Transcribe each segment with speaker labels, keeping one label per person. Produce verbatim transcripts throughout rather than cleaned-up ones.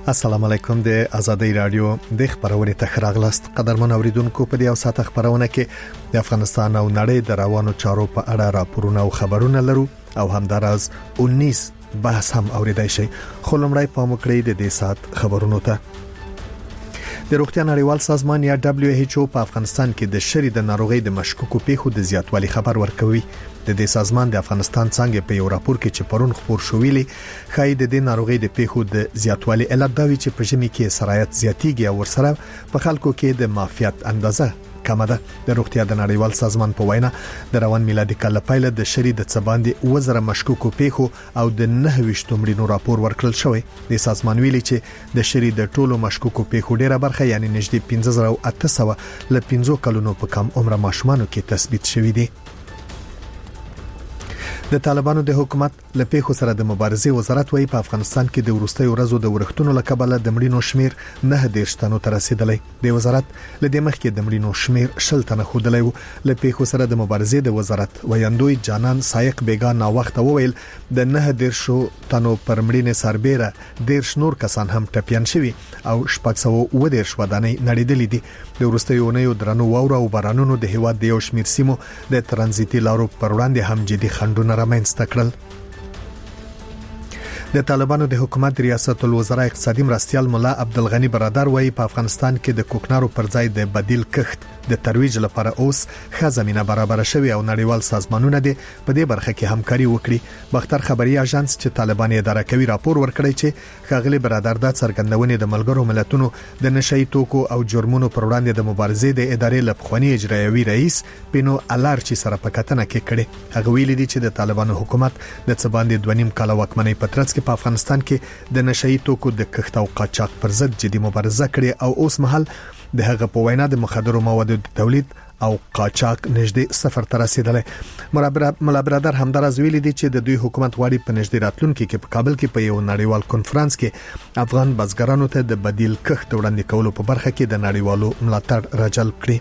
Speaker 1: السلام علیکم د آزادۍ رادیو د خبرونې تخراغلاست قدرمن اوریدونکو په دې او ساعت خبرونه کې د افغانستان او نړۍ د روانو چارو په اړه راپورونه او خبرونه لرو او همدارز انیس بحث هم اوریدای شي. خو لمړی پام وکړئ د دې ساعت خبرونو ته. د روغتیا نړیوال سازمان یا دبليو ایچ او په افغانستان کې د شری د ناروغي د مشکوکو پیښو د زیاتوالي خبر ورکوي. د دې سازمان د افغانستان څنګه په یو راپور کې چې پرون خبر شوویلي خای د دې ناروغي د پیښو د زیاتوالي علت دا وی چې په ژمي کې سرایت زیاتیږي او ورسره په خلکو کې د معافیت اندازه کمه ده. د روغتیا د نړیوال سازمان په وینا د روان میلادي کال پیل د شری د څباندې وزره مشکوکو پیښو او د نه ویشتو مړینو راپور ورکړل شوی. د سازمان ویلي چې د شری د ټولو مشکوکو پیښو ډیره برخه یعنی نږدې پنځه زره او اته سوه ل پنځو کلونو په کم عمر ماشومانو کې تثبیت شوی دی. د طالبانو د حکومت له پیښو سره د مبارزې وزارت وايي په افغانستان کې د ورستۍ ورځو د ورښتونو لکبله د مړینو شمیر نه د شتانو تر رسیدلی. د وزارت له دې مخکې د مړینو شمیر شل تنه خودلی وو. له پیښو سره د مبارزې د وزارت ویاندوی جانان سایق بیگا نا وخت وویل د نه د شو تنو پر مړینې سربېره ډیر شنور کسان هم ټپيان شوي او شپږ سوه اووه دېرش ودانۍ نړیدلې دي. د ورستۍ اونیو درنو واوره او بارانونو د هیواد د یو شمیر سیمو د ترانزیتي لارو پر وړاندې هم جدي خنډونه رامنځته کړل. د طالبانو د حکومت ریاست الوزرا اقتصادي مرستيال مولا عبدالغنی برادر وایي په افغانستان کې د کوکنارو پر ځای د بدیل کښت د ترویج لپاره اوس ښه زمينه برابر شوی او نړیوال سازمانونه دي په دې برخه کې همکاري وکړي. بختر خبري اژانس چې طالبان اداره کوي راپور ورکړی چې خاغلی برادر د څرګندونې د ملګرو ملتونو د نشئی توکو او جرمونو پر وړاندې د مبارزې د ادارې لپخونی اجرایوي رئیس پینو الارچی سره په کتنه کې کړي. هغه ویلي دي چې د طالبانو حکومت د څباندې دوه نیم کال واکمنۍ په ترڅ کې په افغانستان کې د نشئی توکو د کښت او قاچاق پر ضد جدي مبارزه کړې او اوس مهال د هغه په وینا د مخدرو موادو د تولید او قاچاق نږدې صفر ته رسیدلی. مولا برادر همدارز ویلي دي چې د دوی حکومت غواړي په نږدې راتلونکي کې په کابل کې په یو نړیوال کنفرانس کې افغان بزګرانو ته د بدیل کښت وړاندې کولو په برخه کې د نړیوالو ملاتړ راجلب کړي.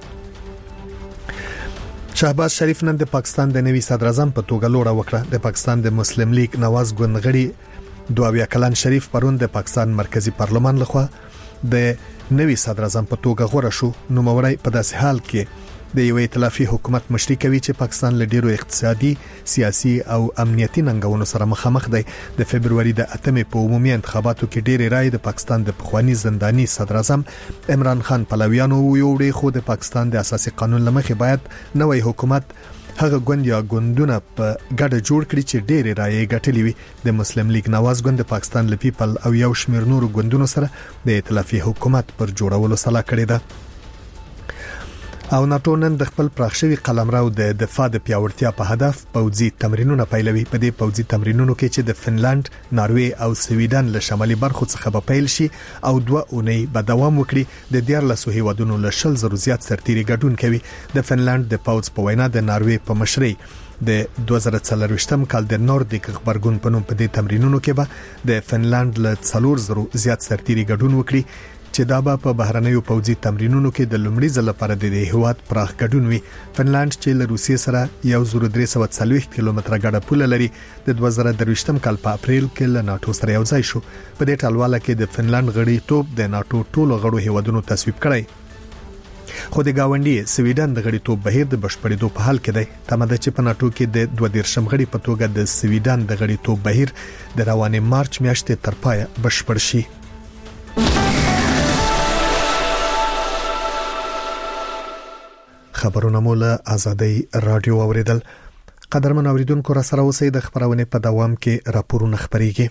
Speaker 1: شهباز شریف نن د پاکستان د نوي صدر اعظم په توګه لوړه وکړه. د پاکستان د مسلم لیگ نواز ګوندغړي دوه کلن شریف پرون د پاکستان مرکزی پارلمان لخوا د نوي صدر اعظم په توګه غوړه شو. نو مورای په داسې حال کې د یو ائتلافي حکومت مشري کوي چې پاکستان له ډیرو اقتصادي، سیاسي او امنیتي ننګونو سره مخامخ دی. د فبرवरी د اتمې په عمومي انتخاباتو کې ډیره رائے د پاکستان د پخوانی زنداني صدر اعظم عمران خان پلویانو ویوړي، خو د پاکستان د اساسي قانون لمخې باید نوې حکومت هغه ګوند یا ګوندونه په ګډه جوړ کړي چې ډېرې رایې ګټلې وي. د مسلم لیگ نواز ګوند د پاکستان ل پیپل او یو شمیر نورو ګوندونو سره د ائتلافي حکومت پر جوړولو سلا کړې ده. او ناتو نن د خپل پراخشوي قلمرو د دفاع د پیاوړتیا په هدف پوځي تمرینونه پیلوي. په دې پوځي تمرینونو کې چې د فنلند، ناروې او سویډن له شمالي برخو څخه به پیل شي او دوه اونۍ به دوام وکړي. د دیارلسو هیوادونو له شل زرو زیات سرتیري ګډون کوي. د فنلند د پوځ په وینا د ناروې په مشرۍ د دوه زره څلرويشتم کال د نوردیک خبرګون په نوم په دې تمرینونو کې به د فنلند له څلور زرو زیات سرتیري ګډون وکړي چې دا به په بهرنیو پوځي تمرینونو کې د لومړي ځل لپاره د هیواد پراخ ګډون وي. فنلند چې له روسیې سره یو زره درې سوه څلوېښت کیلومتره ګډه پوله لري د دوه زره درویشتم کال په اپریل کې له ناتو سره یو ځای شو. په دې ټالواله کې د فنلند غړي توپ د ناتو ټولو غړو هیوادونو تصویب کړی، خو د گاونډي سویډن د غړي توپ بهیر د بشپړېدو په حال کې دی. تمه ده چې په ناتو کې د دوه دیرشم غړي په توګه د سویډن د غړي توپ بهیر د روانې مارچ میاشتې تر پایه بشپړ شي. خبرونه مولا آزادۍ رادیو اوریدل. قدرمن اوریدونکو را سره اوسئ. د خبرونه په دوام کې راپورونه خبريږي.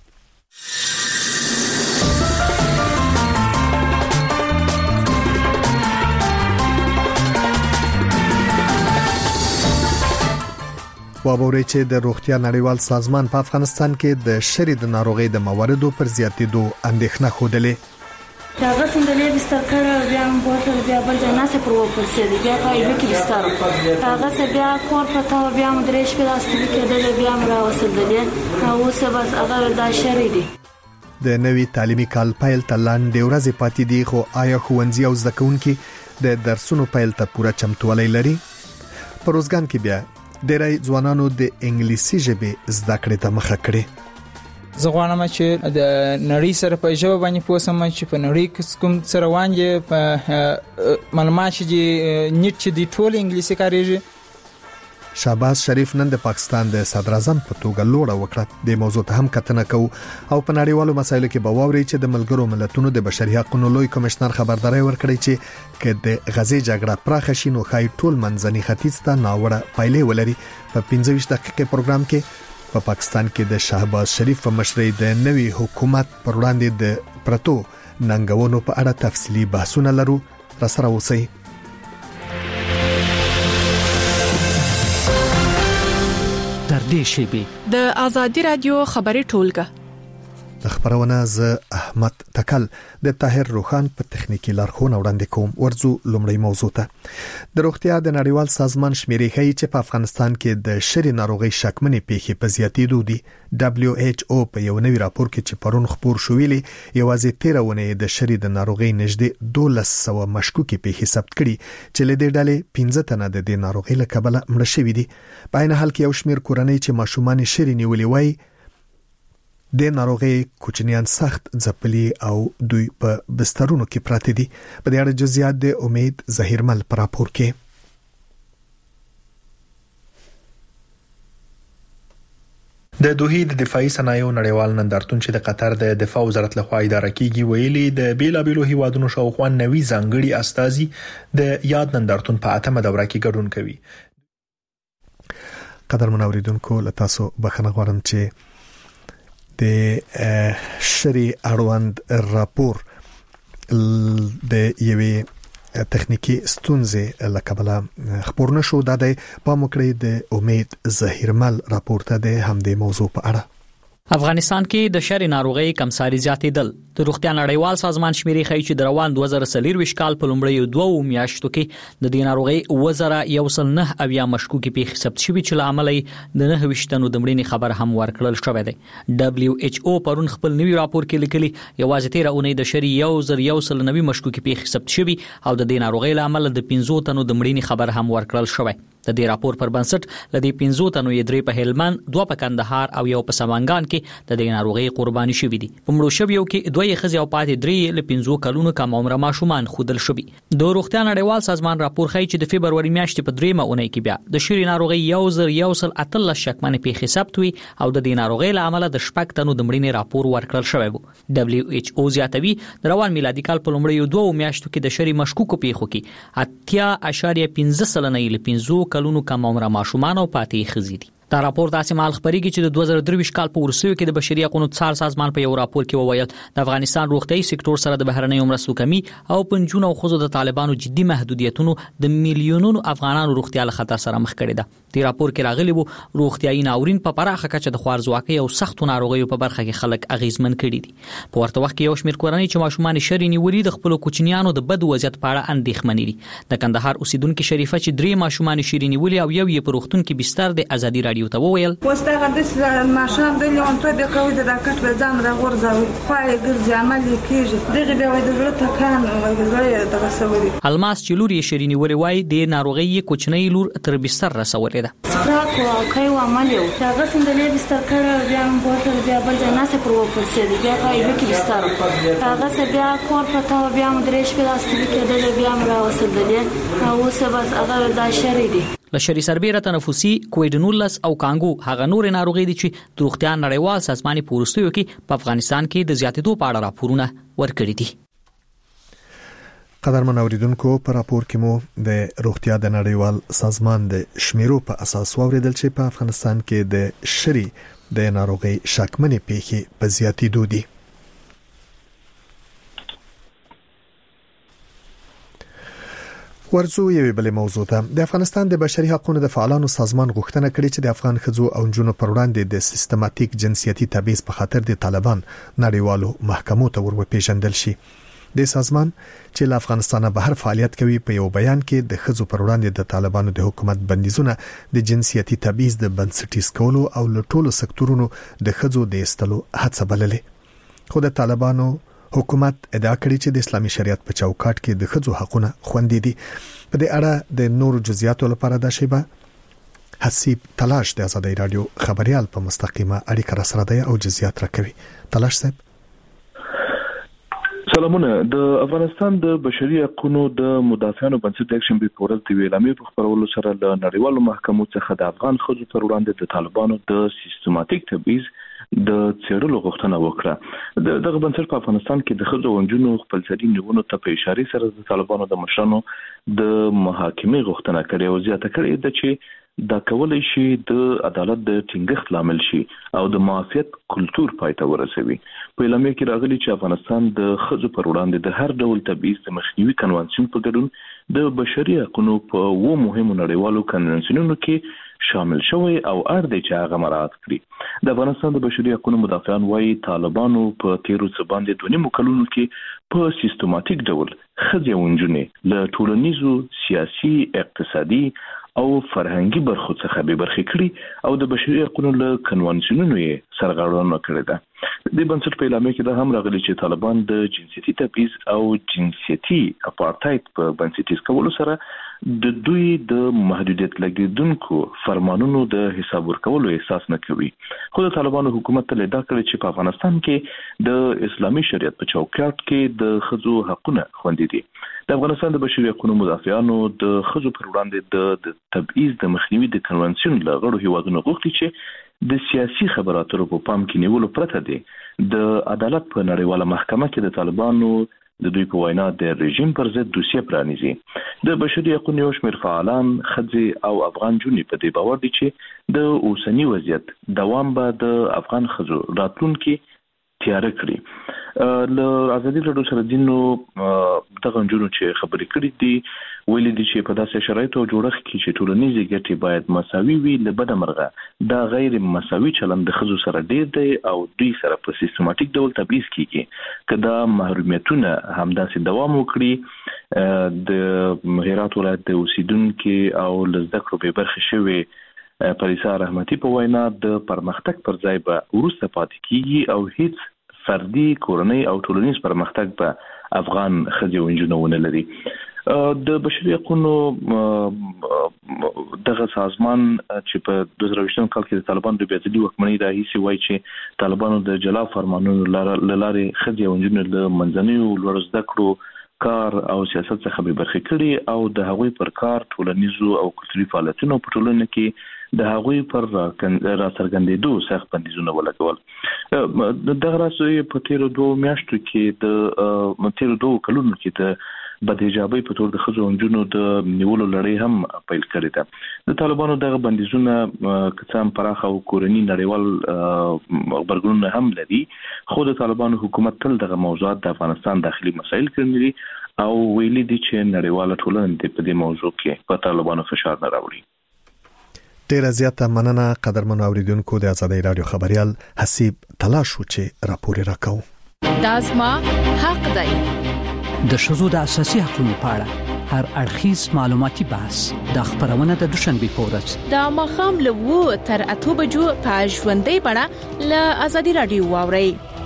Speaker 1: وابوري چې د روغتیا نړیوال سازمان په افغانستان کې د شری د ناروغي د مواردو پر زیاتېدو اندېښنه خوده.
Speaker 2: هغه څنګه بستر کړه بیا بوتل بیا بل ځای پر وپر سي بیا پای وکي بستر هغه څه بیا کور په تا بیا مدرش په لاستیک کې د بیا مرا وسدلې او څه بس هغه د شری دي.
Speaker 1: د نوي تعلیمي کال پیل تلان د ورځې پاتې دي، خو آیا ښوونځي او زده کوونکي د درسونو پیل ته پوره چمتووالی لري؟ په روزګان کې بیا ډېری ځوانانو د انګلیسي ژبې زده کړې ته مخه کړې.
Speaker 3: زه غواړم چې د نړۍ سره په ژبه باندې پوه شم چې په نړۍ کې کوم څه روان دي په معلومات چې نیټ چې دی ټول انګلیسي کاریږي.
Speaker 1: شهباز شریف نن د پاکستان د صدر اعظم په توګه لوړه وکړه. د موضوع ته هم کتنه کوو او په نړیوالو مسایلو کې به واوري چې د ملګرو ملتونو د بشري حقوقو لوی کمشنر خبرداري ورکړي چې کې د غزې جګړه پراخه شي نو خای ټول منځني ختیځ ته ناوړه پایلې ولري. په پنځه ویشت دقیقې پروګرام کې په پا پاکستان کې د شهباز شریف په مشرۍ د نوي حکومت پر وړاندې د پرتو ننګونو په اړه تفصیلی بحثونه لرو. را سره اوسئ.
Speaker 4: تر دې شی
Speaker 5: د آزادی رادیو خبري ټولګه
Speaker 1: د خبرونه ز احمد تکل د طاهر روخان په تخنیکی لارښوونه وړاندې کوم. ورځو لومړی موضوع ته د روغتیا د نړیوال سازمان شمیرې ښیي چې په افغانستان کې د شری ناروغي شکمنې پیښې په زیاتېدو دي. دبليو ایچ او په یو نوي راپور کې چې پرون خبر شوې لې یوازې تیره ونه د شری د ناروغي نږدې دولس سوه مشکوکې پیښې ثبت کړي چې له دې ډلې پنځه تنه د دې ناروغي له کبله مړه شوي دي. په عین حال کې یو شمیر کورنۍ چې ماشومان شری نیولې وای د ناروغي کوچنیان سخت ځپلي او دوی په بسترونو کې پراته دي. په دې اړه جزئیات د امید ظهیرمل پر راپور کې.
Speaker 6: د دوحې د دفاعي صنایعو نړیوال نندارتون چې د قطر د دفاع وزارت لخوا اداره کیږي ویلي د بیلابیلو هیوادونو شاوخوا نوي ځانګړي استازي د یاد نندارتون په اتمه دوره کې ګډون کوي.
Speaker 1: قدر منوریدونکو له تاسو بخښنه غواړم چې د شری اړوند راپور د یوې تخنیکی ستونزې لکبله خبر نشو. د پام وکړئ د امید ظهیرمل راپور ته د همدې موضوع په اړه.
Speaker 4: افغانستان کې د شری ناروغي کمساري زیاتېدل. د روغتیا نړیوال سازمان شمیرې ښیي چې د روان دوه زره څلور کال په لومړیو دوه میاشتو کې د دې ناروغي وزره یو سل نه اویا مشکوکې پیښې ثبت شوې چې لامل یې د نه ویشتنو د مړینې خبر هم ورکړل شوې ده. دبليو ایچ او پرون خپل نوي راپور کې لیکلي یوازې تیره اونۍ د شری یو زر یو سل نوي مشکوکې پیښې ثبت شوې او د دې ناروغي لامل د پنځو تنو د مړینې خبر هم ورکړل شوې. د دې راپور پر بنسټ لدې پنځو تنو یې درې په هلمند، دوه په کندهار او یو په سمنګان کې د دې ناروغي قرباني شوي دي. په مړو شویو کې دوه ښځې او پاتې درې له پنځو کلونو کم عمره ماشومان خودل شوي. د روغتیا نړیوال سازمان راپور ښیي چې د فبروري میاشتې په دریمه اونۍ کې بیا د شری ناروغي یو زر یو سل اتلس شکمنې پیښې ثبت وي او د دې ناروغي له امله د شپږ تنو د مړینې راپور ورکړل شوی و. دبليو ایچ او زیاتوي د روان میلادي کال په لومړیو دوه میاشتو کې د شری مشکوکو پیښو کې اتیا اشاریه پنځه سلنه له پنځو کلونو کم عمره ماشومان او پاتې ښځې دي. دا راپور داسې مال خبرېږي چې د دوه زره درویشت کال په ورسیو کې د بشري حقوقو څار سازمان په یو راپور کې وویل د افغانستان روغتیايي سکتور سره د بهرنیو مرستو کمی او پنځونه او خزو د طالبانو جدي محدودیتونو د میلیونونو افغانانو روغتیا له خطر سره مخ کړي ده. د راپور کې راغلي وو روغتیايي ناورین په پراخه کچه د خوارځواکۍ او سختو ناروغیو په برخه کې خلک اغیزمن کړي دي. په ورته وخت کې یو شمېر کورنۍ چې ماشومان شری نیولي د خپل کوچنیانو د بد وضعیت په اړه اندېښمنې دي. د کندهار اوسیدونکو شریفه چې درې ماشومان شری نیولي او یو یې په روغتون کې بستر د ازادي رادیو ته وویل
Speaker 7: واستغه د ماشوم د لیون په د کوي د راکټ به ځان را ورځوي خو ګرځي عمل کیږي دغه به وای د زړه تکان او غوړې دغه سوي.
Speaker 4: الماس چې لور یې شری نیولي وای د ناروغي کوچنۍ لور تر بستر رسولې ده.
Speaker 2: راکو او کوي عمل یو هغه څنګه بستر کړه بیا بوتل بیا بل ځای نه پر وپر سي بیا پای به کې بستر هغه څه بیا کور پتا بیا مدرش په لاستي کې د بیا مرا وسدلې او سبا هغه د شری دي.
Speaker 4: لشری سربیره تنفسي کووډ او کانګو هغه نور ناروغي دي چې د روغتیا نړیوال سازمان پورستیو کې په افغانستان کې د زیاتېدو په اړه راپورونه ورکړي دي.
Speaker 1: قدرمن اوریدونکو په راپور کې مو د روغتیا د نړیوال سازمان د شمیرو په اساس واوریدل چې په افغانستان کې د شری د ناروغي شکمنې پیښې په زیاتېدو دي. ورڅو یوې بلې موضوع ته د افغانستان د بشري حقوقو د فعالانو سازمان غوښتنه کړې چې د افغان ښځو او نجونو پر وړاندې د سیستماتیک جنسیتي تبعیض په خاطر د طالبان نړیوالو محکمو ته ورپېژندل شي. د سازمان چې له افغانستانه بهر فعالیت کوي په یو بیان کې د ښځو پر وړاندې د طالبانو د حکومت بندیزونه د جنسیتي تبعیض د بنسټیز کولو او له ټولو سکتورونو د ښځو د ایستلو هڅه بللې. خو د طالبانو حکومت ادعا کړې چې د اسلامي شریعت په چوکاټ کې د ښځو حقوقونه خوندي دي. په دې اړه د نورو جزئیاتو لپاره د شیبه حسیب تلاش د آزادۍ رادیو خبريال په مستقیمه اړیکه را سره دی او جزئیات راکوي. تلاش صاحب
Speaker 8: سلامونه. د افغانستان د بشري حقوقو د مدافعانو بنسټ اکشن بي پورز د ویلامي په خبرولو سره د نړیوالو محکمو څخه د افغان ښځو پر وړاندې د طالبانو د سیستماتیک تبعیض د څېړلو غوښتنه وکړه. دغه بنسټ په افغانستان کې د ښځو او نجونو خپلسري نیولو ته په اشاره سره د طالبانو د مشرانو د محاکمې غوښتنه کړې او زیاته کړې ده چې دا کولای شي د عدالت د ټینګښت لامل شي او د معافیت کلچر پای ته ورسوي. په اعلامیه کې راغلي چې افغانستان د ښځو پر وړاندې د هر ډول تبعیض د مخنیوي کنوانسیون په ګډون د بشري حقوقو په و مهمو نړیوالو کنوانسیونونو کې شامل شوی او اړ دی چې هغه مراعات کړي. د افغانستان د بشري حقوقو مدافعان وايي طالبانو په تیرو څه باندې دوه نیمو کلونو کې په سیستماتیک ډول ښځې او نجونې له ټولنیزو، سیاسي، اقتصادي او فرهنګي برخو څخه به برخې کړي او د بشري حقوقو له کنوانسیونونو یې سرغړونه کړې ده. د بنسټ په اعلامیه کې دا هم راغلي چې طالبان د جنسيتي تبعیض او جنسيتي اپارټایډ په بنسټیز کولو سره د دوی د محدودیت لګیدونکو فرمانونو د حساب ورکولو احساس نه کوي. خو د طالبانو حکومت ته دا کړی چې په افغانستان کې د اسلامي شریعت په چوکاټ کې د ښځو حقونه خوندي دي. د افغانستان د بشري حقوقو مدافعانو د ښځو پر وړاندې د تبعیض د مخنیوي د کنوانسیون له غړو هیوادونو غوښتي چې د سیاسي خبراتو په پام کې نیولو پرته دي د عدالت په نړیواله محکمه کې د طالبانو د دوی په وینا د رژیم پر ضد دوسیه پرانیزي. د بشري حقوقو یو شمېر فعالان، ښځې او افغان جونې په دې باور دي چې د اوسنی وضعیت دوام به د افغان ښځو راتلونکي تیار کړي. له ازادي رادیو سره دینو دغه جنونو چې خبرې کړې دي ویلي دي چې په داسې شرایطو جوړښت کې چې ټولنیزې ګټې باید مساوي وي، له بده مرغه دا غیر مساوي چلند د ښځو سره ډیر دی او دوی سره په سیستماتیک ډول تبعیض کیږي. که دا محرومیتونه همداسې دوام وکړي، د هرات ولایت د اوسیدونکو او له زده کړو به برخې شوي پریسا رحمتي په وینا د پرمختګ پر ځای به وروسته پاتې کیږي او هیڅ فردي، کورنۍ او ټولنیز پرمختګ په افغان ښځې او نجونو ونه لري. د بشري حقوقو دغه سازمان چې په دوه زره اووه کال کې د طالبانو د بیځلي واکمنۍ راهیسې وایي چې طالبانو د جلا فرمانونو لارې ښځې او نجونو له منځنیو لوړو زده کړو، کار او سیاست څخه به برخې کړي او د هغوی پر کار، ټولنیزو او کلتوري فعالیتونو په ټولنه کې د هغوی پر راڅرګندېدو سخت بندیزونه ولګول. دغه راز په تیرو دوه میاشتو کې د تیرو دوه کلونو کې د بدحجابۍ په تور د ښځو او نجونو د نیولو لړۍ هم پیل کړې ده. د طالبانو دغه بندیزونه که څه هم پراخ او کورني نړیوال غبرګونونه هم لري، خو د طالبانو حکومت تل دغه موضوعات د افغانستان داخلي مسایل کړي دي او ویلي دي چې نړیواله ټولنه په دې موضوع کې په طالبانو فشار نه راوړي.
Speaker 1: ډیره زیاته مننه قدرمنو اوریدونکو. د آزادۍ رادیو خبريال حسیب تلاش وچی راپور راکاو.
Speaker 5: دازما حق دی.
Speaker 9: د شذو د اساسي حقوقو په اړه هر اړخیز معلوماتي بحث د خبرونه د دوشنبه پورز
Speaker 5: د مخام له تر اته بجو په ژوندۍ بڼه له آزادۍ رادیو واوري.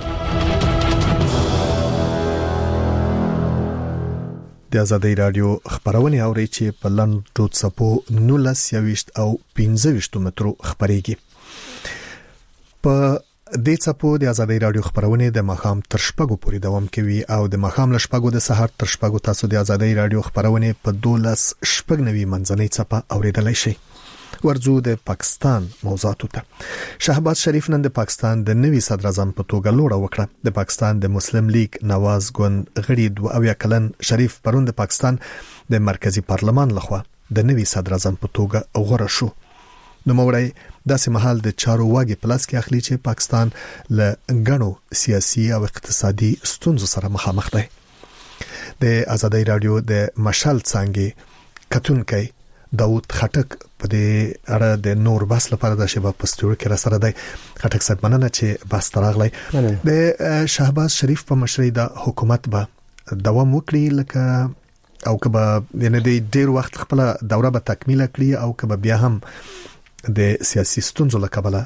Speaker 1: د آزادۍ رادیو خبرونه اوري چې په لنډو څپو نولس یويشت او پنځه ویشت مترو خبريږي. په دې څپو د آزادۍ رادیو خبرونه د مخام تر شپږو پورې دوام کوي او د مخام له شپږو د سحر تر شپږو تاسو د آزادۍ رادیو خبرونه په دولس شپږ نوي منځنۍ څپه اوریدلای شئ. ورځو د پاکستان موضوعاتو ته. شهباز شریف نن د پاکستان د نوي صدر اعظم په توګه لوړه وکړه. د پاکستان د مسلم لیگ نواز ګوند غړي دوه اویا کلن شریف پرون د پاکستان د مرکزی پارلمان لخوا د نوي صدر اعظم په توګه غوړه شو. نو موړی داسې محل د چارو واګي پلاس کې اخلي چې پاکستان له غنو سیاسي او اقتصادي ستونزو سره مخامخ دی. د آزادۍ رادیو د مشال څنګه کتونکي داوود خټک په دې اړه د نور بس لپاره د شباب پستور کې را سره دی. خټک صاحب مننه چې بس تراغلی. د شهباز شریف په مشرۍ د حکومت به دوام وکړي لکه او کبه یعنی د ډیر وخت خپل دوره به تکمیل کړي او کبه بیا هم د سیاسي ستونزو له کبله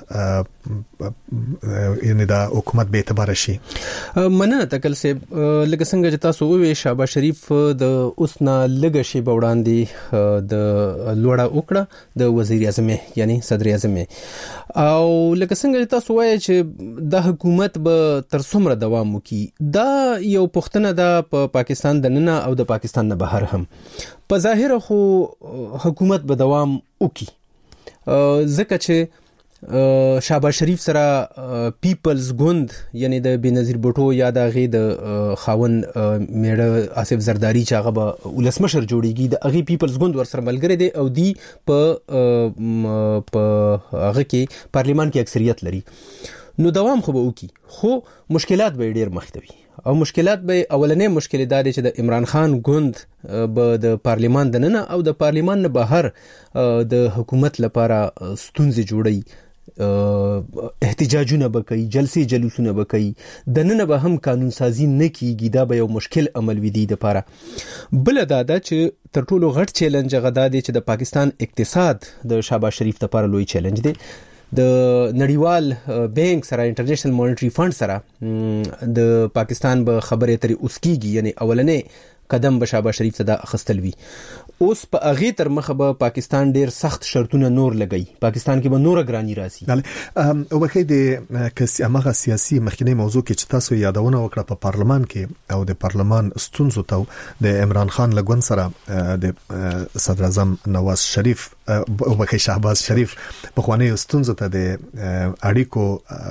Speaker 1: یعنی د حکومت به اعتبار شي.
Speaker 10: مننه تکل سه لکه څنګه چې تاسو وې شهباز شریف د اوسنا لګه شی بوړاندې د لوړه وکړه د وزیر اعظم یعنی صدر اعظم او لکه څنګه چې تاسو وایي چې د حکومت به تر څومره دوام وکړي دا یو پوښتنه ده په پا پاکستان د ننه او د پاکستان نه بهر هم. په ظاهر خو حکومت به دوام وکړي ځکه چې شهباز شریف سره پیپلز ګوند یعنی د بنظیر بوټو یا د غي د خاون میړه آصف زرداری چې هغه به ولسمشر جوړیږي د غي پیپلز ګوند ورسره ملګری دی او دی په په هغه کې پارلیمان کې اکثریت لري نو دوام خو به وکي خو مشکلات به ډیر مختوي او مشکلات به اولنې مشکل دا دی چې د عمران خان ګوند به د پارلیمان د ننه او د پارلیمان نه بهر د حکومت لپاره ستونزې جوړي احتجاجونه وکړي جلسې جلوسونه وکړي د نن به هم قانون سازي نه کیږي دا به یو مشکل عمل ودی د لپاره. بل دا دا چې تر ټولو غټ چیلنج غدا دی چې د پاکستان اقتصاد د شهباز شریف لپاره لوی چیلنج دی. د نړیوال بانک سره انټرنیشنل مانیټری فند سره د پاکستان به خبرې ترې اوسکیږي یعنی اولنې قدم به شهباز شریف ته اخستل وی. اوس په اغه تر مخه به پاکستان ډیر سخت شرطونه نور لګي پاکستان کې به نور ګرانی راسي.
Speaker 1: او بخې د کسي امغه سیاسي مخکنی موضوع کې چې تاسو یادونه وکړه په پارلمان کې او د پارلمان ستونزو ته د عمران خان لګون سره د صدر اعظم نواز شریف او بخې شهباز شریف په خوانې ستونزو ته د اړیکو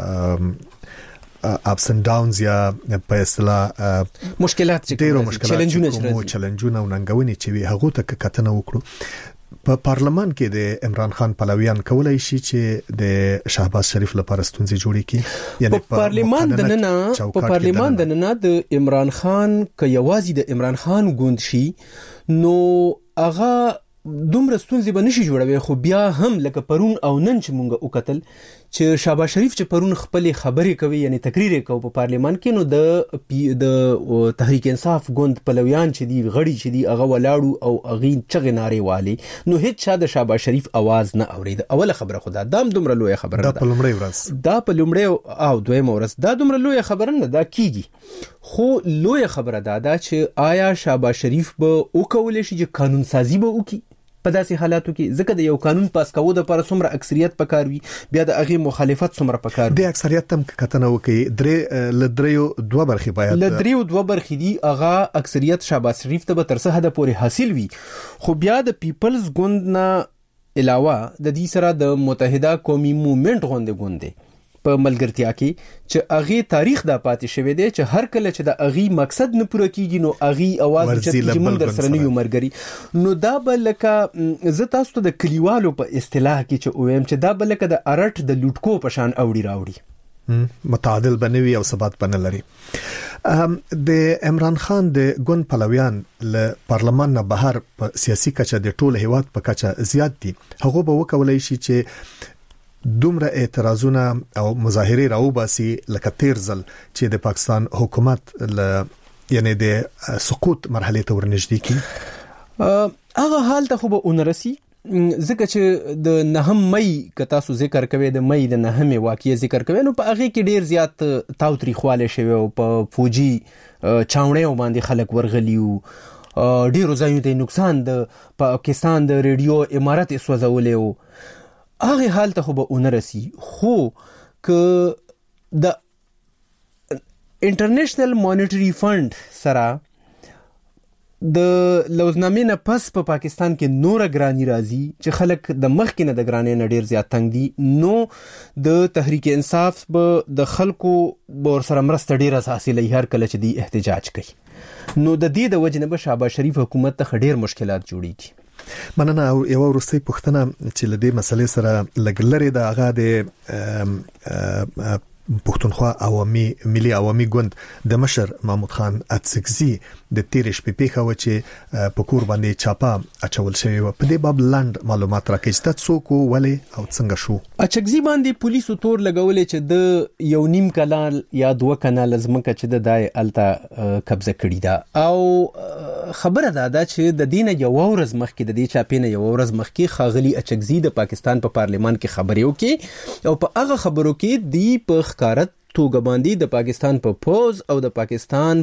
Speaker 1: اپس اند ډاونز یا په اصطلاح
Speaker 10: مشکلات چې
Speaker 1: ډیرو مشکلات چیلنجونه چیلنجونه او ننګونې چې وي هغه ته کتنه وکړو. په پارلمان کې د عمران خان پلویان کولای شي چې د شهباز شریف لپاره ستونزې جوړې کړي
Speaker 10: یعنی په پارلمان د ننه په پارلمان د ننه د عمران خان ک یوازې د عمران خان ګوند شي نو هغه دومره ستونزې به نشي جوړوي. خو بیا هم لکه پرون او نن چې مونږ وکتل چې شهباز شریف چې پرون خپل خبرې کوي یعنی تقریر کوي په پارلیمان کې نو د د تحریک انصاف ګوند پلویان چې دی غړي چې دی هغه ولاړو او اغه چغې ناره والی نو هیڅ چا د شهباز شریف आवाज نه اورید. اوله خبره خدا دام دومره لوی خبره
Speaker 1: ده دا په لومړی ورځ
Speaker 10: دا په لومړی او دویم ورځ دا دومره لوی خبره نه دا کیږي. خو لوی خبره دا ده چې آیا شهباز شریف به وکول شي چې قانون سازي به وکړي په داسې حالاتو کې ځکه د یو قانون پاس کول د پر څومره اکثریت پکار وي بیا د هغه مخالفت څومره پکار
Speaker 1: دی اکثریت تم کتنه وکي درې لدریو دوه برخې باید
Speaker 10: لدریو دوه برخې دي هغه اکثریت شهباز شریف ته به تر څه حد پورې حاصل وي. خو بیا د پیپلز ګوند نه علاوه د دې سره د متحده قومي موومېنټ غونډه غونډه په ملګرتیا کې چې اغي تاریخ دا پاتې شوی دی چې هر کله چې د اغي مقصد نه پوره کیږي نو اغي आवाज چې موږ در سره نه یو مرګري نو دا بلکه زه تاسو ته د کلیوالو په اصطلاح کې چې اویم چې دا بلکه د ارټ د لوټکو په شان اوړي راوړي
Speaker 1: متعادل بنوي او ثبات بنل لري. د عمران خان د ګوند پلویان له پارلمان نه بهر په سیاسي کچه د ټول هیواد په کچه زیات دي. هغه به وکولای شي چې دومره اعتراضونه او مظاهره راوباسي لکه تیر ځل چې د پاکستان حکومت ل یعنی د سقوط مرحله ته ورنږدې کی
Speaker 10: هغه حال ته خو به اونرسي ځکه چې د نهم مئی ک تاسو ذکر کوي د مئی د نهمه واقعي ذکر کوي نو په هغه کې ډیر زیات تاوتریخواله شوی او په فوجي چاونې باندې خلک ورغلیو ډیرو ځایونو ته نقصان د پاکستان د ریډیو امارات اسوځولې او هغه حال ته به اونرسي. خو ک د انټرنیشنل مانیټری فند سره د لوزنامې نه پس په پا پاکستان کې نور ګرانی راځي چې خلک د مخ کې نه د ګرانی نه ډیر زیات تنگ دي نو د تحریک انصاف به د خلکو بور سره مرسته ډیر اساسي لې هر کله چې دی احتجاج کوي نو د دې د وجه نه به شهباز شریف حکومت ته ډیر مشکلات جوړیږي.
Speaker 1: مننه. او یو ورستۍ پوښتنه چې لدې مسلې سره لګلري د هغه د پښتونخوا عوامي ملي عوامي ګوند د مشر محمود خان اڅکزي د تیرش په پیښه و چې په کور باندې چاپا اچول شوی و. په دې باب لاند معلومات راکړئ چې تاسو ولې او څنګه شو.
Speaker 10: اڅکزي باندې پولیسو تور لګولې چې د یو نیم کلال یا دوه کلال زمکه چې د دای الته قبضه کړی دا او خبره ده دا چې د دینه یو ورځ مخکې د دې چاپینه یو ورځ مخکې خاغلی اڅکزي د پاکستان په پارلیمان کې خبرې وکړي او په هغه خبرو کې دی په کارت توګه باندې د پاکستان په پوز او د پاکستان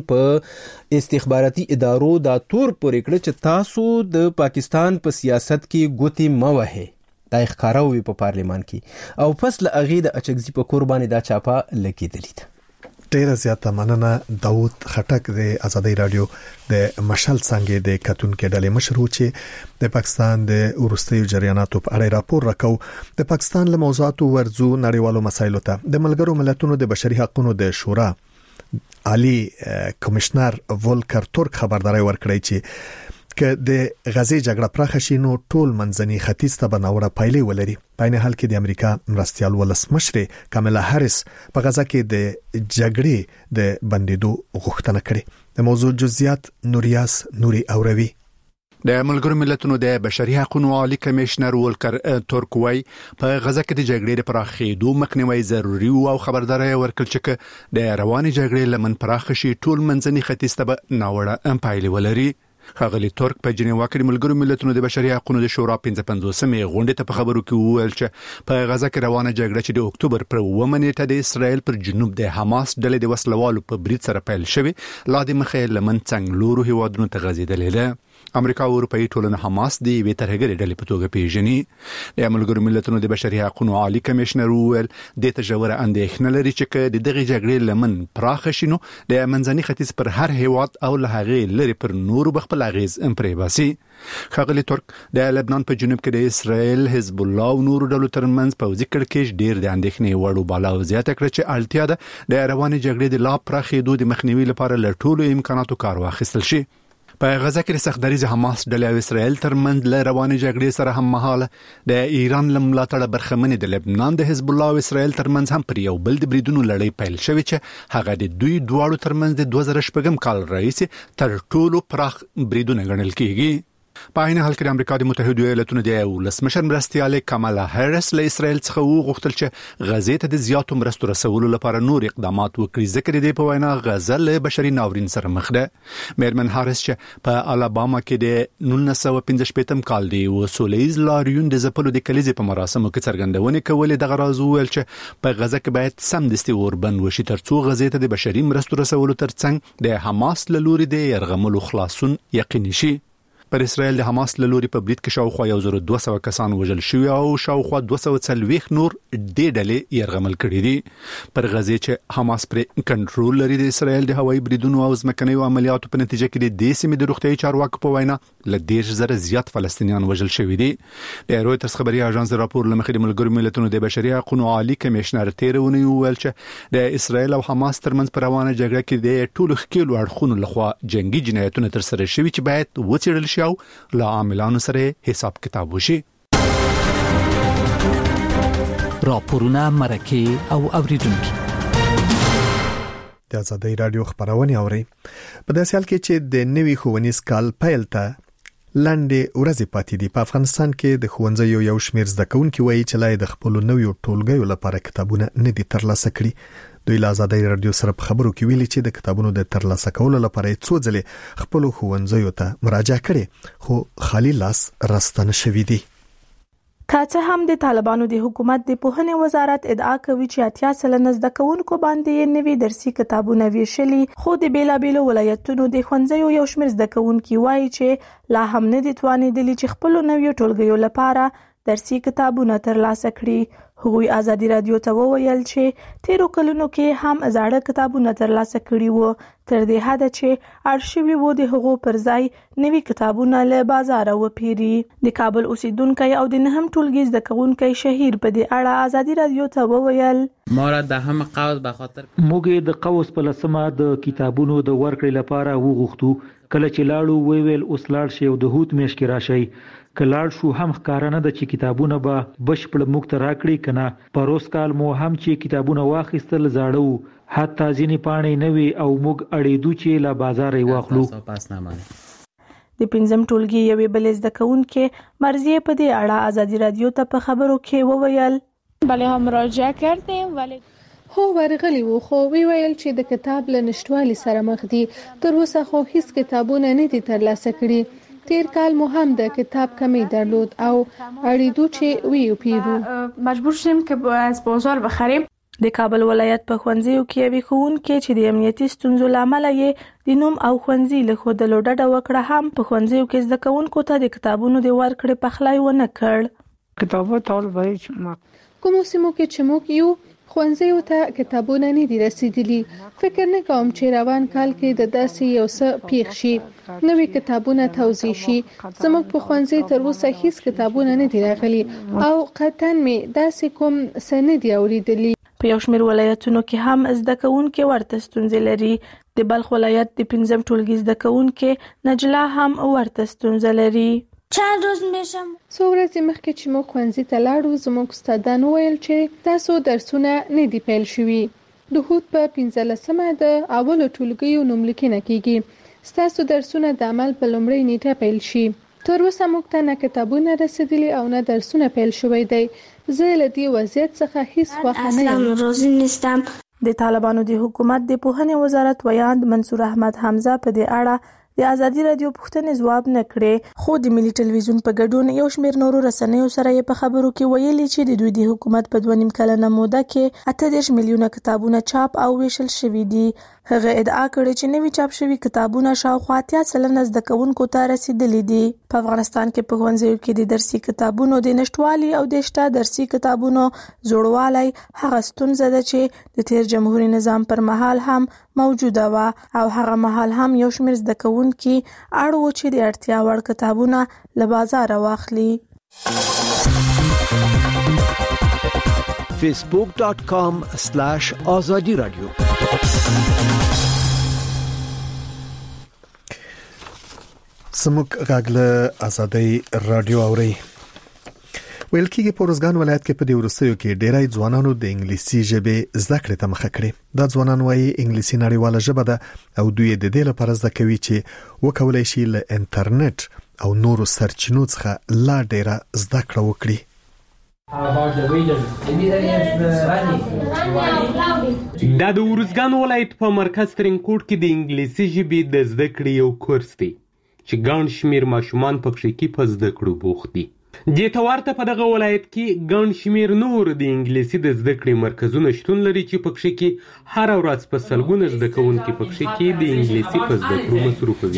Speaker 10: په استخباراتي ادارو دا تور پورې کړ چې تاسو د پاکستان په سیاست کې ګوتې موهه دا ښکاروي په پارلیمان کې او پس له اغه د اچګزي په قرباني دا چاپا لګیدلې ده.
Speaker 1: ډیره زیاته مننه داوود خټک د ازادي رادیو د مشال څنګه د کتونکو ډلې مشر و چې د پاکستان د ورستیو جریاناتو په اړه راپور راکو. د پاکستان له موضوعاتو ورزو نړیوالو مسایلو ته د ملګرو ملتونو د بشري حقوقو د شورا عالی کمشنر ولکر ترک خبرداري ورکړی چې که د غزې جګړه پراخه شي نو ټول منځني ختیځ ته بناوړه پایلې ولري. په عین حال کې د امریکا مرستيال ولسمشر کاملا هریس په غزا کې د جګړې د بندیدو غوښتنه کړې. د موضوع جزئیات نوریاس نوري اوروي.
Speaker 11: د ملګرو ملتونو د بشري حقوقو عالی کمشنر ولکر ترک وای په غزا کې د جګړې د پراخېدو مخنیوي ضروری او خبرداري ورکړل چې د رواني جګړې لمن پراخ شي ټول منځني ختیځ ته بناوړه پایلې ولري. خاغلی ترک په جنیوا کې ملګرو ملتونو د بشري حقوقو د شورا پنځه پنځوسمې غونډې ته په خبرو کې وویل چې په غزا کې روانه جګړه چې د اکتوبر پر اوومه نیټه د اسرائیل پر جنوب د حماس ډلې د وسلوالو په برید سره پیل شوه لا د مخې لمن څنګه لورو هیوادونو ته غځیدلې ده. امریکا او اروپאי ټولنه حماس د وی ترهګری ډلې په توګه پیژني. د ملګرو ملتونو د بشري حقوقو عالی کمشنر وویل د تجاوره اندېښنه لري چې د دغه جګړې لمن پراخ شینو د منځني ختیځ پر هر هیواد او له هغه لري پر نورو بخپل اغیز امپرې باسي. خاغلی ترک د لبنان په جنوب کې د اسرائیل حزب الله او نورو ډلو ترمنځ پوځي کړکېچ ډیر د اندېښنې وړو بالا او زیاته کړ چې اړتیا ده د رواني جګړې د لا پراخېدو د مخنیوي لپاره له ټولو امکاناتو کار واخیستل شي. په غزا کې سختدریز حماس ډلې او اسرائیل ترمنځ له رواني جګړې سره هم مهاله د ایران لملاتړ برخمنې د لبنان د حزب الله او اسرائیل ترمنځ هم پر یو بل د بریدونو لړۍ پیل شوې چې هغه د دوی دواړو ترمنځ د دوه زره شپږم کال راهیسې تر ټولو پراخ بریدونه ګڼل کېږي. په عین حال کې د امریکا د متحده ایالاتونو د ولسمشر مرستيال کاملا هریس له اسرائیل څخه وغوښتل چې غزې ته د زیاتو مرستو رسولو لپاره نور اقدامات وکړي ځکه د په وینا غزه له بشري ناورین سره مخ ده. میرمن هریس چې په الاباما کې د نولس سوه پنځه شپږم کال دی و سولیز لاریون د زپلو د کلیزې په مراسمو کې څرګندونه کولې د غراز ویل چې په غزه کې باید سمدستي اوربند وشي ترڅو غزې ته د بشري مرستو رسولو ترڅنګ د حماس له لوري د يرغملو خلاصون یقیني شي. پر اسرائیل د حماس له لوري په برید کې شاوخوا یو زره دوه سوه کسان وژل شوي او شاوخوا دوه سوه څلوېښت نور د ډلې يرغمل کړي دي. پر غزې چې حماس پر کنټرول لري د اسرائیل د هوایي بریدونو او ځمکنیو عملیاتو په نتیجه کې د سیمې د روغتیايي چارواکو په وینا ل دېرش زره زیات فلسطینیان وژل شوي دي. د رويټرز خبري اژانس راپور لمخې د ملګرو ملتونو د بشري حقوقو عالی کمشنر تیرونه ویل چې د اسرائیل او حماس ترمنځ پر روانه جګړه کې د ټولو ښکیلو اړخونو لخوا جنگي جنایتونه تر سره شوي چې باید وڅېړل شي او لا عاملانو سره حساب کتاب وشي.
Speaker 9: راپورونه مرکه او اوریدونکو
Speaker 1: د ازادي رادیو خبرونه اوري. په داسې حال کې چې د نوي ښوونیز کال پیل ته لاندې ورځې پاتې دي په افغانستان کې د ښوونځیو یو شمېر زده کوونکي وایي چې لای د خپل نویو ټولګیو لپاره کتابونه نه دي ترلاسه کړي. دوی له ازادي رادیو سره په خبرو کې ویلي چې د کتابونو د ترلاسه کولو لپاره څو ځله خپل ښوونځیو ته مراجعه کړي خو خالی لاس راستنه شوی دي.
Speaker 12: کاڅه هم د طالبانو د حکومت د پوهنې وزارت ادعا کوي چې اتیا سلنه زده کوونکو باندې نوي درسي کتابونه ویشلي خو د بیلابیلو ولایتونو د ښوونځیو یو شمېر زده کوونکي وایي چې لا هم نه دي توانېدلي چې خپل نوي ټولګیو لپاره درسي کتابونه ترلاسه کړي. هغوی ازادي رادیو ته وویل چې تیرو کلونو کې هم زاړه کتابونه ترلاسه کړي وو تر دې حد چې ارشیوي وو د هغو پر ځای نوي کتابونه له بازار وپیري. د کابل اوسیدونکو او د نهم ټولګي زده کوونکو شهیر په دې اړه ازادي رادیو ته وویل
Speaker 13: ما را د هم قوس به خاطر
Speaker 14: موږ د قوس په لسمه د کتابونو د ورکړې لپاره وغوښتو کله چې لاړو ویل اوس لاړ شي او د هوت میش کې راشي کلاړ شو هم ښکارانه د چې کتابونه به بشپړ موږ ته راکړي کنه. پروس کال مو هم چې کتابونه واخیستل زاړه وو، حتی ځینې پاڼې نوي او موږ اړېدو چې له بازار یې واخلو.
Speaker 12: د پنځم ټولګي یوې بلې زده کوونکې مرضیه په دې اړه ازادي رادیو ته په خبرو کې وویل
Speaker 15: بله هم مراجعه کردیم ولی
Speaker 16: هو ورغلی وو، خو وی ویل چې د کتاب له نشټوالي سره مخ دي. تر اوسه خو هیڅ کتابونه نه دي ترلاسه کړي. تیر کال مو هم د کتاب کمی درلود او اړیدو چې وی پیرو
Speaker 15: مجبور شدیم که از بازار بخریم.
Speaker 12: د کابل ولایت په ښوونځیو کې یوې ښوونکې چې د امنیتي ستونزو له امله یې د نوم او ښوونځي له ښودلو ډډه وکړه هم په ښوونځیو کې زده کوونکو ته د کتابونو د ورکړې پخلی ونه کړ.
Speaker 16: کتابونه ټول به کومو سیمو کې چې موږ یو ښوونځیو ته کتابونه نه دي رسیدلي. فکر نه کوم چې روان کال کې د داسې یو څه پیښ شي، نوې کتابونه توزیع شي. زموږ په ښوونځي تر اوسه هیڅ کتابونه نه دي راغلي او قطعاً مې داسې کوم څه نه دي اورېدلي.
Speaker 12: په یو شمېر ولایتونو کې هم زده کوونکي ورته ستونزې لري. د بلخ ولایت د پنځم ټولګي زده کوونکي نجلا هم ورته ستونزه لري.
Speaker 15: چند روز میشم
Speaker 16: څو ورځې مخکې چې موږ ښوونځي ته لاړو زموږ استادان وویل چې تاسو درسونه نه دي پیل شوي. د هوت په پنځلسمه د اولو ټولګیو نوملیکنه کیږي. ستاسو درسونه د عمل په لومړۍ نیټه پیل شي. تر اوسه موږ ته نه کتابونه رسیدلي او نه درسونه پیل شوی دی. زه له دې وضعیت څخه هیڅ خوښه نه یم.
Speaker 15: راضي نیستم.
Speaker 12: د طالبانو د حکومت د پوهنې وزارت ویاند منصور احمد حمزه په دې اړه د ازادي رادیو پوښتنې ځواب نه کړې، خو د ملي ټلویزیون په ګډون یو شمېر نورو رسنیو سره یې په خبرو کې ویلي چې د دوی د حکومت په دوه نیم کلنه موده کې اته دېرش میلیونه کتابونه چاپ او ویشل شوي دي. هغه ادعا کړې چې نوي چاپ شوي کتابونه شاوخوا اتیا سلنه زده کوونکو ته رسیدلي دي. په افغانستان کې په ښوونځیو کې د درسي کتابونو د نشټوالي او د شته درسي کتابونو زوړوالی هغه ستونزه ده چې د تیر جمهوریت نظام پر مهال هم موجوده وه او هغه مهال هم یو شمېر زده کوونکي اړ وو چې د اړتیا وړ کتابونه له بازاره واخلي.
Speaker 17: فیسبوک ډاٹ کام سلاش آزادی رادیو.
Speaker 1: سموک غاګله ازادي رادیو اوري. ویل کېږي په روزګان ولایت کې په دې ورستیو کې ډېرای ځوانانو د انګلیسي ژبې زده کړې ته مخه کړې. دا ځوانان وايي انګلیسي نړیواله ژبه ده او دوی د دې لپاره زده کوي چې وکولای شي له انټرنیټ او نورو سرچینو څخه لا ډېره زده کړه وکړي.
Speaker 18: دا د ورزګان ولایت په مرکز ترینکوټ کې د انګلیسي ژبې د زده کړې یو کورس دی چې ګڼ شمېر ماشومان پکې کې په زده کړو بوخت دي. دې ته ورته په دغه ولایت کې ګڼ شمېر نور د انګلیسي د زده کړې مرکزونه شتون لري چې پکې کې هر ورځ په سلګونه زده کوونکي پکې کې د انګلیسي په زده کړو مصروف دي.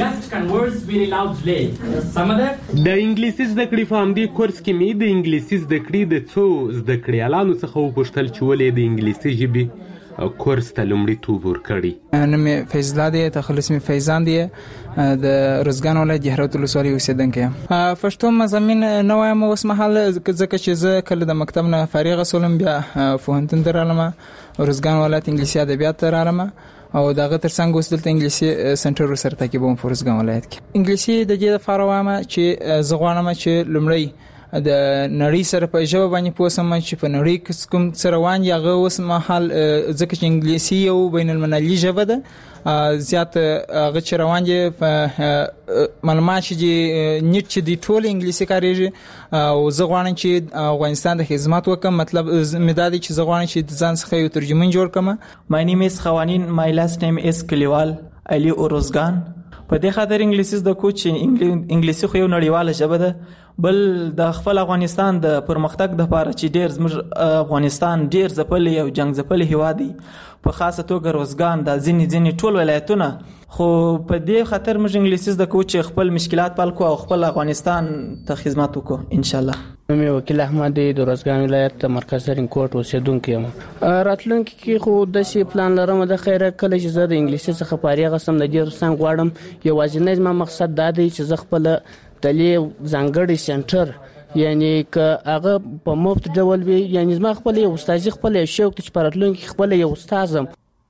Speaker 18: د انګلیسي زده کړې په همدې کورس کې مې د انګلیسي زده کړې د څو زده کړیالانو څخه وپوښتل چې ولې د انګلیسي ژبې کورس ته لومړیتوب ورکړی.
Speaker 3: نوم مې فیض الله دی، تخلص مې فیضان دی، د روزګان ولایت جهرات ولسوالۍ اوسېدونکی یم. پښتو مضامین نه وایم اوس مهال ځکه چې زه کله د مکتب نه فارغه شولم بیا پوهنتون ته رالم، روزګان ولایت انګلیسي ادبیات ته رالم او دغه ترڅنګ اوس دلته انګلیسي سنټر ورسره تعقیبوم په روزګان ولایت کې. انګلیسي د دې لپاره وایم چې زه غواړم چې لومړی د نړۍ سره په ژبه باندې پوه شم چې په نړۍ کې کوم څه روان دي. هغه اوس مهال ځکه چې انګلیسي یو بین المللي ژبه ده، زیات هغه چې روان دي معلومات چې نیټ چې دی ټول انګلیسي کاریږي او زه غواړم چې افغانستان د خدمت وکم. مطلب مې دا دی چې زه غواړم چې د ځان څخه یو ترجمن جوړ کړم.
Speaker 19: My name is خوانین. My last name is کلیوال علي اورزګان. په دې خاطر انګلیسي زده کوم چې انګلیسي خو یو نړیواله ژبه ده، بل د خپل افغانستان د پرمختګ د لپاره چې ډیر زموږ افغانستان ډیر ځپلي او جنگ ځپلي هیواد دی، په خاصه توګه روزګان د ځینې ځینې ټول ولایتونه، خو په دې خاطر موږ انګلیسي زده کوو چې خپل مشکلات حل کړو او خپل افغانستان ته خدمت وکړو ان شاء الله.
Speaker 20: مې وکیل احمد د روزګان ولایت مرکز ترینکوټ اوسېدونکی یم. راتلونکي کې خو داسې پلان لرم د خیره کله چې زه د انګلیسي څخه فارغ شم د دې ترڅنګ غواړم یوازینی زما مقصد دا دی چې زه خپل تلې ځانګړی سنټر یعنی که هغه په مفت ډول وي، یعنی زما خپل یو استادي خپل یو شوق چې په راتلونکي خپل یو استاد یم.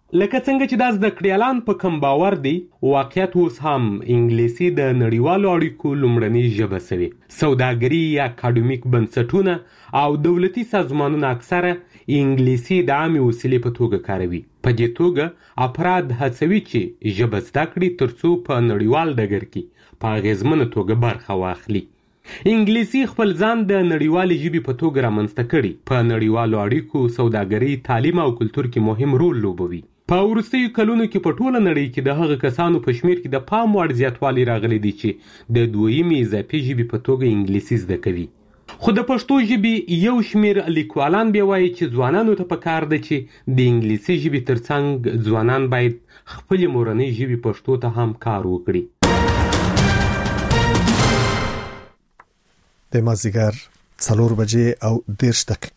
Speaker 18: لکه څنګه چې د زده کړیالان په کم باور دی واقعیت اوس هم انګلیسي د نړیوالو اړیکو لومړنۍ ژبه سوي. سوداګري یا اکاډمیک بنسټونه او دولتي سازمانونه اکثره انګلیسي د عامې وسیلې په توګه کاروي. په دې توګه افراد هڅوي چې ژبه زده کړي ترڅو په نړیوال ډګر کې په اغیزمنه توګه برخه واخلي. انګلیسي خپل ځان د نړیوالې ژبې په توګه رامنځته کړي. په نړیوالو اړیکو، سوداګري، تعلیم او کلتور کې مهم رول لوبوي. په وروستیو کلونو کې په ټوله نړۍ کې د هغه کسانو په شمیر کې د پام وړ زیاتوالی راغلی دی چې د دویمې اضافي ژبې په توګه انګلیسي زده کوي. خو د پښتو ژبې یو شمیر لیکوالان بیا وایي چې ځوانانو ته پکار ده چې د انګلیسي ژبې ترڅنګ ځوانان باید خپلې مورنۍ ژبې پښتو ته هم کار وکړي.
Speaker 1: د مازدیګر څلور بجې او دېرش دقیقې